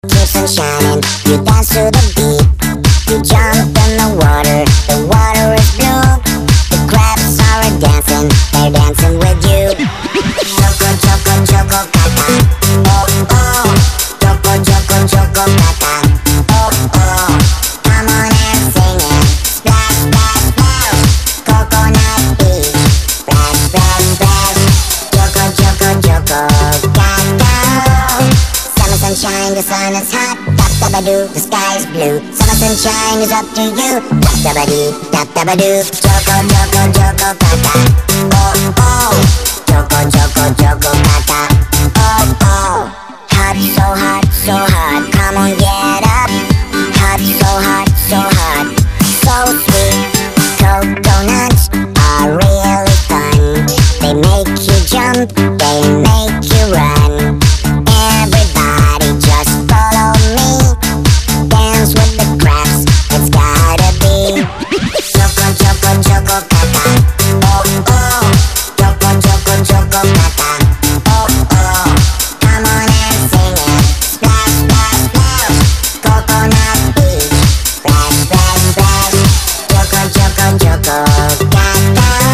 keeps on shining. You dance to the beat. You jump in the water is blue. The crabs are dancing, they're dancing with you. Choco, choco, choco, kaka. Oh, oh. Choco, choco, choco, kaka. Oh, oh. Come on and sing it. Splash, splash, splash. Coconut beach. Splash, splash, splash. Choco, choco, choco, kaka. Summer sunshine, the sun is hot. Tap-tap-a-doo, the sky is blue. Summer sunshine is up to you. Tap-tap-a-doo, tap-tap-a-doo. Choco, choco, choco, kaka. Oh, oh. Choco, choco, choco, kaka. Oh, oh. Hot, so hot, so hot. Come on, get up. Hot, so hot, so hot. So sweet. Coconuts are really fun. They make you jump, they make you run. Everybody just follow me. Dance with the crabs, it's gotta be. Choco, choco, choco, kaka. Oh, oh. Choco, choco, choco, kaka. Oh, oh. Come on and sing it. Splash, splash, splash. Coconut